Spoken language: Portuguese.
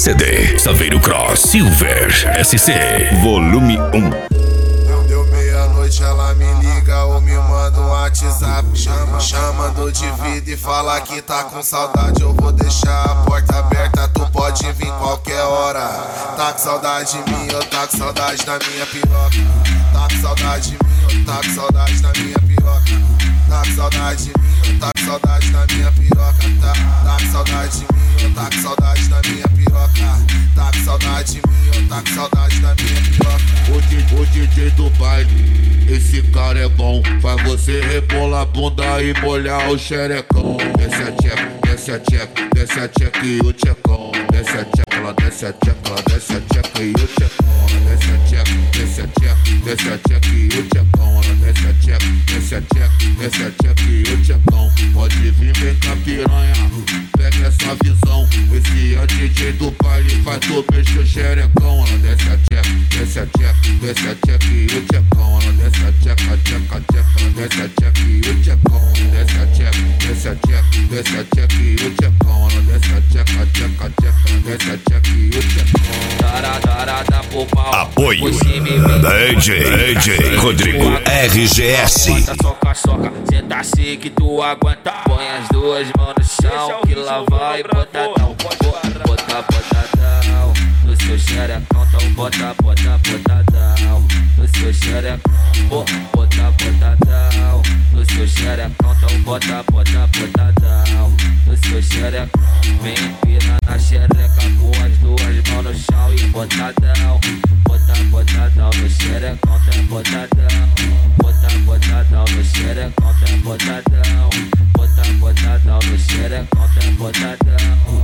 CD Saveiro Cross Silver SC Volume 1. Não deu meia-noite, ela me liga ou me manda um WhatsApp. Chamando de vida e fala que tá com saudade. Eu vou deixar a porta aberta, tu pode vir qualquer hora. Tá com saudade de mim, eu tá com saudade da minha piroca. Tá com saudade de mim, eu tá com saudade da minha piroca. Tá com saudade de mim, eu tá com saudade da minha piroca. Tá com saudade de mim, eu tá com saudade da minha piroca. Tá com saudade de mim, eu tá com saudade da minha piroca. O DJ do baile, esse cara é bom. Faz você rebolar a bunda e molhar o xerecão. Desce a tcheca, desce a tcheca, desce a tcheca e o tchecão. Desce a tcheca, ela desce a tcheca, ela desce a tcheca e o tchecão. Ela desce a tcheca, desce a tcheca, desce a tcheca e o tchecão. Ela desce a tcheca, desce a tcheca, desce a tcheca e o tchecão. Pode vir, vem cá piranha, pega essa visão. Esse é o DJ do baile, faz tu mexer o xerecão. Ela desce a tcheca, desce a tcheca, desce a tcheca e o tchecão. Ela desce a tcheca, tcheca, tcheca, ela desce a tcheca e o tchecão. Desce a tcheca, desce a tcheca, desce a tcheca e o tchecão. Ela desce a tcheca, tcheca, tcheca, ela desce a tcheca e o tchecão. Tarada pro pau. Apoio DJ Rodrigo RGS. Soca, soca, senta assim que tu aguenta. Põe as duas mãos no chão, que lá vai botadão. Bota, botadão no seu xerecão, então bota, bota, botadão no seu xerecão. Bota, botadão no seu xerecão, então bota, bota, botadão no seu xerecão. Vem empina na xereca com as duas mãos no chão e botadão. Bota, botadão no xerecão, tem botadão. Bota, botadão no xerecão, tem botadão. Bota, botadão no xerecão, tem botadão.